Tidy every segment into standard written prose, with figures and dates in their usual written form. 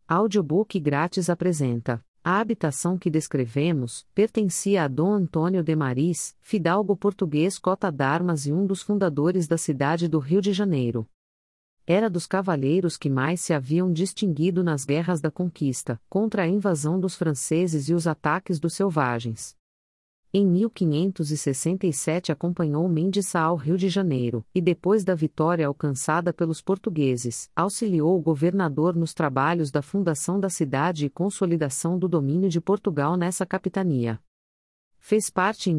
Audiobook grátis apresenta. A habitação que descrevemos pertencia a Dom Antônio de Maris, fidalgo português cota d'armas e um dos fundadores da cidade do Rio de Janeiro. Era dos cavaleiros que mais se haviam distinguido nas guerras da conquista, contra a invasão dos franceses e os ataques dos selvagens. Em 1567 acompanhou Mendes Sá ao Rio de Janeiro, e depois da vitória alcançada pelos portugueses, auxiliou o governador nos trabalhos da fundação da cidade e consolidação do domínio de Portugal nessa capitania. Fez parte em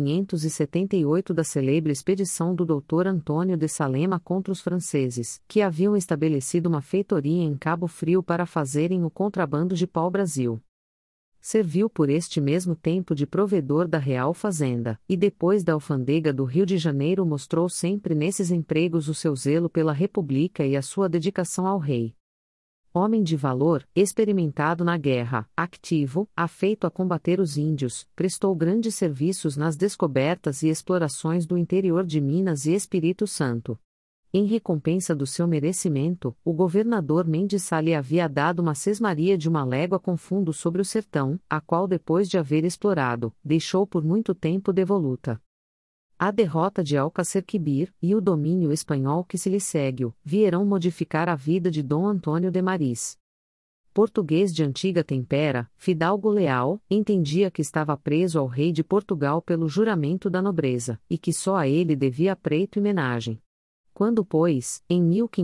1578 da celebre expedição do Dr. Antônio de Salema contra os franceses, que haviam estabelecido uma feitoria em Cabo Frio para fazerem o contrabando de pau-brasil. Serviu por este mesmo tempo de provedor da Real Fazenda, e depois da alfândega do Rio de Janeiro mostrou sempre nesses empregos o seu zelo pela República e a sua dedicação ao rei. Homem de valor, experimentado na guerra, activo, afeito a combater os índios, prestou grandes serviços nas descobertas e explorações do interior de Minas e Espírito Santo. Em recompensa do seu merecimento, o governador Mendes Sá lhe havia dado uma sesmaria de 1 légua com fundo sobre o sertão, a qual depois de haver explorado, deixou por muito tempo devoluta. A derrota de Alcácer Quibir, e o domínio espanhol que se lhe segue, vieram modificar a vida de Dom Antônio de Maris. Português de antiga tempera, fidalgo leal, entendia que estava preso ao rei de Portugal pelo juramento da nobreza, e que só a ele devia preito e menagem. Quando, pois, em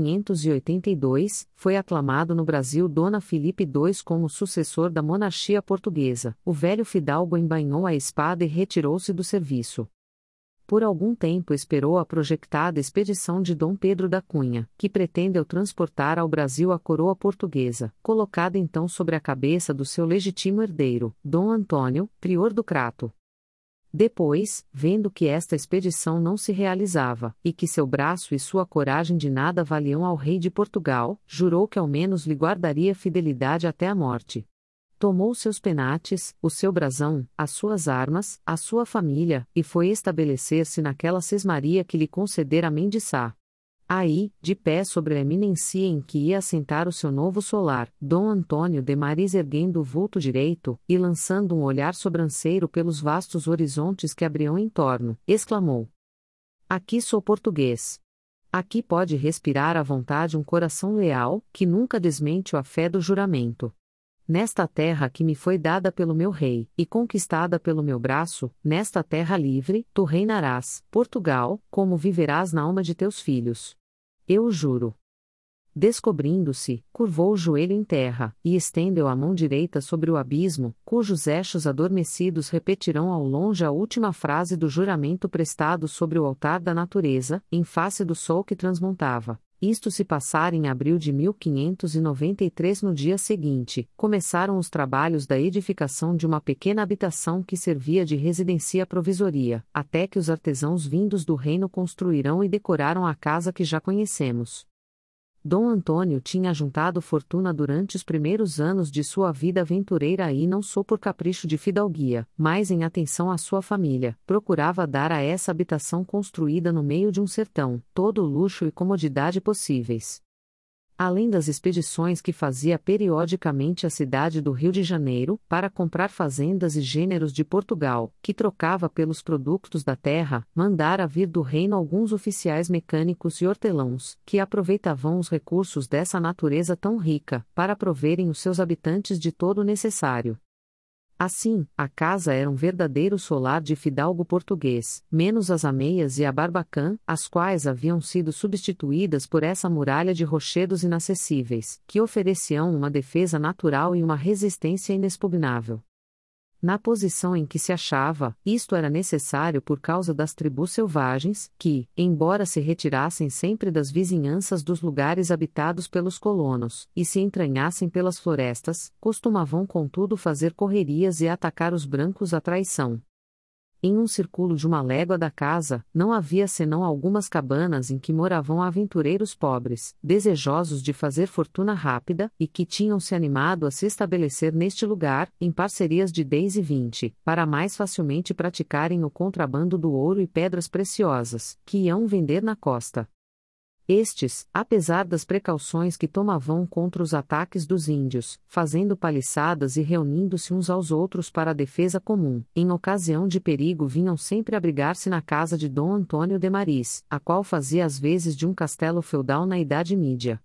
1582, foi aclamado no Brasil Dona Filipe II como sucessor da monarquia portuguesa, o velho fidalgo embainhou a espada e retirou-se do serviço. Por algum tempo esperou a projectada expedição de Dom Pedro da Cunha, que pretendeu transportar ao Brasil a coroa portuguesa, colocada então sobre a cabeça do seu legítimo herdeiro, Dom Antônio, prior do Crato. Depois, vendo que esta expedição não se realizava, e que seu braço e sua coragem de nada valiam ao rei de Portugal, jurou que ao menos lhe guardaria fidelidade até a morte. Tomou seus penates, o seu brasão, as suas armas, a sua família, e foi estabelecer-se naquela sesmaria que lhe concedera Mendes Sá. Aí, de pé sobre a eminência em que ia assentar o seu novo solar, Dom Antônio de Maris erguendo o vulto direito, e lançando um olhar sobranceiro pelos vastos horizontes que abriam em torno, exclamou: Aqui sou português. Aqui pode respirar à vontade um coração leal, que nunca desmente a fé do juramento. Nesta terra que me foi dada pelo meu rei, e conquistada pelo meu braço, nesta terra livre, tu reinarás, Portugal, como viverás na alma de teus filhos. Eu o juro. Descobrindo-se, curvou o joelho em terra, e estendeu a mão direita sobre o abismo, cujos echos adormecidos repetirão ao longe a última frase do juramento prestado sobre o altar da natureza, em face do sol que transmontava. Isto se passara em abril de 1593. No dia seguinte, começaram os trabalhos da edificação de uma pequena habitação que servia de residência provisoria, até que os artesãos vindos do reino construíram e decoraram a casa que já conhecemos. Dom Antônio tinha juntado fortuna durante os primeiros anos de sua vida aventureira e não só por capricho de fidalguia, mas em atenção à sua família, procurava dar a essa habitação construída no meio de um sertão, todo o luxo e comodidade possíveis. Além das expedições que fazia periodicamente à cidade do Rio de Janeiro, para comprar fazendas e gêneros de Portugal, que trocava pelos produtos da terra, mandara vir do reino alguns oficiais mecânicos e hortelãos, que aproveitavam os recursos dessa natureza tão rica, para proverem os seus habitantes de todo o necessário. Assim, a casa era um verdadeiro solar de fidalgo português, menos as ameias e a barbacã, as quais haviam sido substituídas por essa muralha de rochedos inacessíveis, que ofereciam uma defesa natural e uma resistência inexpugnável. Na posição em que se achava, isto era necessário por causa das tribos selvagens, que, embora se retirassem sempre das vizinhanças dos lugares habitados pelos colonos, e se entranhassem pelas florestas, costumavam contudo fazer correrias e atacar os brancos à traição. Em um círculo de 1 légua da casa, não havia senão algumas cabanas em que moravam aventureiros pobres, desejosos de fazer fortuna rápida, e que tinham se animado a se estabelecer neste lugar, em parcerias de 10 e 20, para mais facilmente praticarem o contrabando do ouro e pedras preciosas, que iam vender na costa. Estes, apesar das precauções que tomavam contra os ataques dos índios, fazendo paliçadas e reunindo-se uns aos outros para a defesa comum, em ocasião de perigo vinham sempre abrigar-se na casa de Dom Antônio de Maris, a qual fazia as vezes de um castelo feudal na Idade Mídia.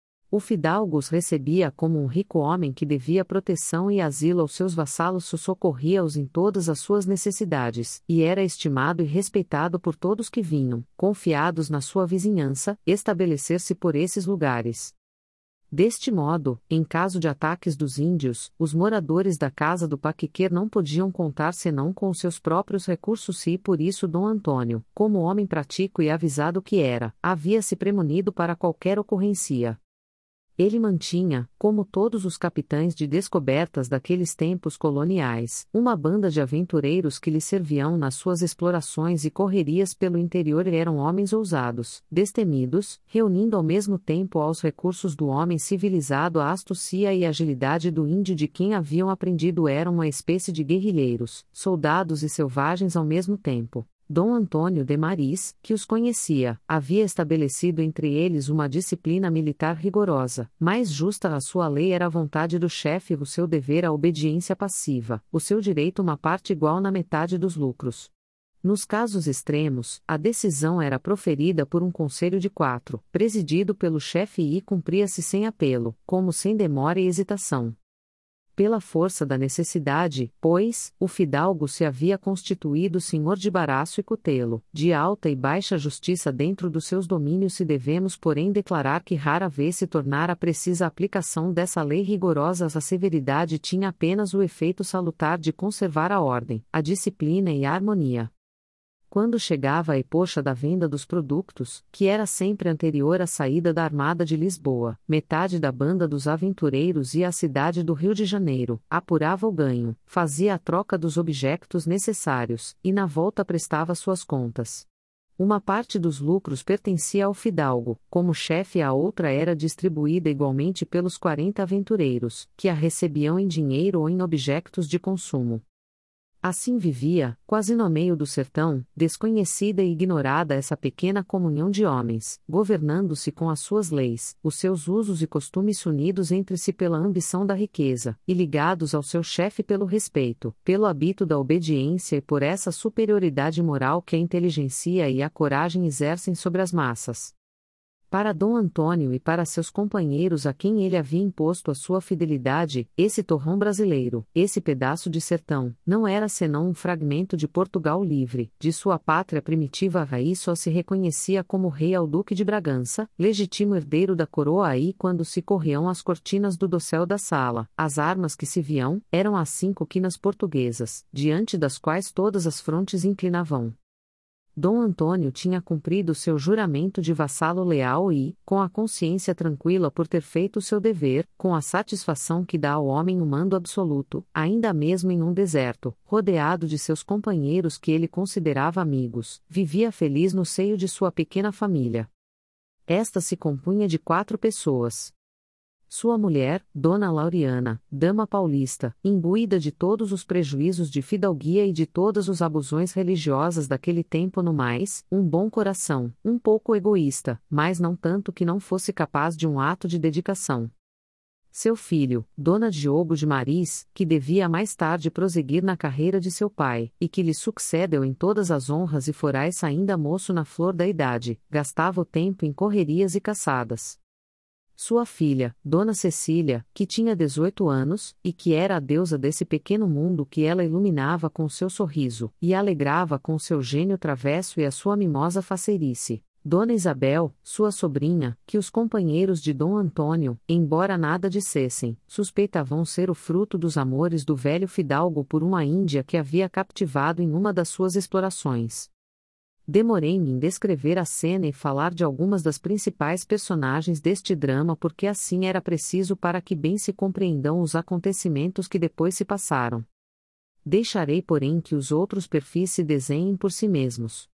O fidalgo os recebia como um rico homem que devia proteção e asilo aos seus vassalos, socorria-os em todas as suas necessidades, e era estimado e respeitado por todos que vinham, confiados na sua vizinhança, estabelecer-se por esses lugares. Deste modo, em caso de ataques dos índios, os moradores da casa do Paquiquer não podiam contar senão com os seus próprios recursos e por isso Dom Antônio, como homem prático e avisado que era, havia se premonido para qualquer ocorrência. Ele mantinha, como todos os capitães de descobertas daqueles tempos coloniais, uma banda de aventureiros que lhe serviam nas suas explorações e correrias pelo interior e eram homens ousados, destemidos, reunindo ao mesmo tempo aos recursos do homem civilizado a astúcia e agilidade do índio de quem haviam aprendido eram uma espécie de guerrilheiros, soldados e selvagens ao mesmo tempo. Dom Antônio de Maris, que os conhecia, havia estabelecido entre eles uma disciplina militar rigorosa, mais justa a sua lei era a vontade do chefe, o seu dever a obediência passiva, o seu direito uma parte igual na metade dos lucros. Nos casos extremos, a decisão era proferida por um conselho de 4, presidido pelo chefe e cumpria-se sem apelo, como sem demora e hesitação. Pela força da necessidade, pois, o fidalgo se havia constituído senhor de baraço e cutelo, de alta e baixa justiça dentro dos seus domínios se devemos porém declarar que rara vez se tornara precisa a aplicação dessa lei rigorosa a severidade tinha apenas o efeito salutar de conservar a ordem, a disciplina e a harmonia. Quando chegava a epocha da venda dos produtos, que era sempre anterior à saída da Armada de Lisboa, metade da banda dos aventureiros ia à cidade do Rio de Janeiro, apurava o ganho, fazia a troca dos objetos necessários, e na volta prestava suas contas. Uma parte dos lucros pertencia ao fidalgo, como chefe, a outra era distribuída igualmente pelos 40 aventureiros, que a recebiam em dinheiro ou em objetos de consumo. Assim vivia, quase no meio do sertão, desconhecida e ignorada essa pequena comunhão de homens, governando-se com as suas leis, os seus usos e costumes unidos entre si pela ambição da riqueza, e ligados ao seu chefe pelo respeito, pelo hábito da obediência e por essa superioridade moral que a inteligência e a coragem exercem sobre as massas. Para Dom Antônio e para seus companheiros a quem ele havia imposto a sua fidelidade, esse torrão brasileiro, esse pedaço de sertão, não era senão um fragmento de Portugal livre, de sua pátria primitiva raiz só se reconhecia como rei ao Duque de Bragança, legítimo herdeiro da coroa aí quando se corriam as cortinas do dossel da sala, as armas que se viam, eram as 5 quinas portuguesas, diante das quais todas as frontes inclinavam. Dom Antônio tinha cumprido seu juramento de vassalo leal e, com a consciência tranquila por ter feito seu dever, com a satisfação que dá ao homem o mando absoluto, ainda mesmo em um deserto, rodeado de seus companheiros que ele considerava amigos, vivia feliz no seio de sua pequena família. Esta se compunha de 4 pessoas. Sua mulher, Dona Lauriana, dama paulista, imbuída de todos os prejuízos de fidalguia e de todas os abusões religiosas daquele tempo no mais, um bom coração, um pouco egoísta, mas não tanto que não fosse capaz de um ato de dedicação. Seu filho, Dona Diogo de Maris, que devia mais tarde prosseguir na carreira de seu pai, e que lhe sucedeu em todas as honras e forais ainda moço na flor da idade, gastava o tempo em correrias e caçadas. Sua filha, Dona Cecília, que tinha 18 anos, e que era a deusa desse pequeno mundo que ela iluminava com seu sorriso, e alegrava com seu gênio travesso e a sua mimosa faceirice. Dona Isabel, sua sobrinha, que os companheiros de Dom Antônio, embora nada dissessem, suspeitavam ser o fruto dos amores do velho fidalgo por uma índia que havia captivado em uma das suas explorações. Demorei-me em descrever a cena e falar de algumas das principais personagens deste drama porque assim era preciso para que bem se compreendam os acontecimentos que depois se passaram. Deixarei porém que os outros perfis se desenhem por si mesmos.